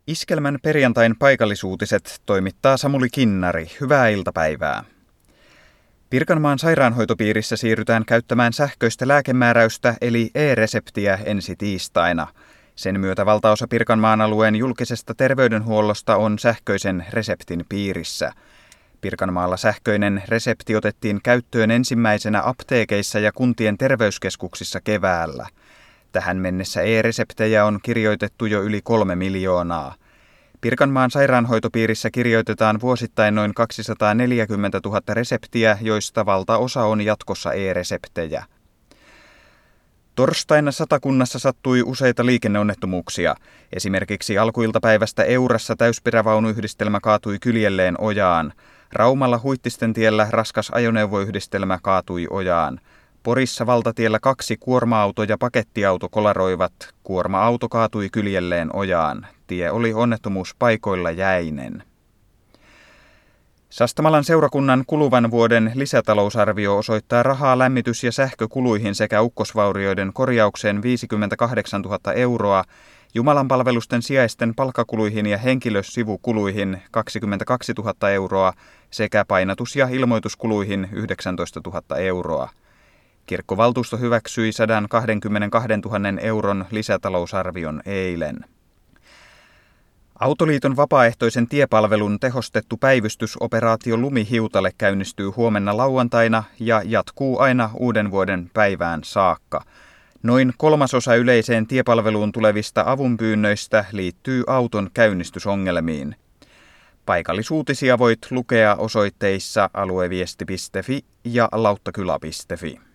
Iskelmän perjantain paikallisuutiset toimittaa Samuli Kinnari. Hyvää iltapäivää. Pirkanmaan sairaanhoitopiirissä siirrytään käyttämään sähköistä lääkemääräystä eli e-reseptiä ensi tiistaina. Sen myötä valtaosa Pirkanmaan alueen julkisesta terveydenhuollosta on sähköisen reseptin piirissä. Pirkanmaalla sähköinen resepti otettiin käyttöön ensimmäisenä apteekeissa ja kuntien terveyskeskuksissa keväällä. Tähän mennessä e-reseptejä on kirjoitettu jo yli 3 miljoonaa. Pirkanmaan sairaanhoitopiirissä kirjoitetaan vuosittain noin 240 000 reseptiä, joista valtaosa on jatkossa e-reseptejä. Torstaina Satakunnassa sattui useita liikenneonnettomuuksia. Esimerkiksi alkuiltapäivästä Eurassa täyspirävaunuyhdistelmä kaatui kyljelleen ojaan. Raumalla Huittisten-tiellä raskas ajoneuvoyhdistelmä kaatui ojaan. Porissa valtatiellä 2 kuorma-auto ja pakettiauto kolaroivat. Kuorma-auto kaatui kyljelleen ojaan. Tie oli onnettomuuspaikoilla jäinen. Sastamalan seurakunnan kuluvan vuoden lisätalousarvio osoittaa rahaa lämmitys- ja sähkökuluihin sekä ukkosvaurioiden korjaukseen 58 000 euroa, jumalanpalvelusten sijaisten palkkakuluihin ja henkilösivukuluihin 22 000 euroa sekä painatus- ja ilmoituskuluihin 19 000 euroa. Kirkkovaltuusto hyväksyi 122 000 euron lisätalousarvion eilen. Autoliiton vapaaehtoisen tiepalvelun tehostettu päivystysoperaatio Lumihiutalle käynnistyy huomenna lauantaina ja jatkuu aina uuden vuoden päivään saakka. Noin 1/3 yleiseen tiepalveluun tulevista avunpyynnöistä liittyy auton käynnistysongelmiin. Paikallisuutisia voit lukea osoitteissa alueviesti.fi ja lauttakyla.fi.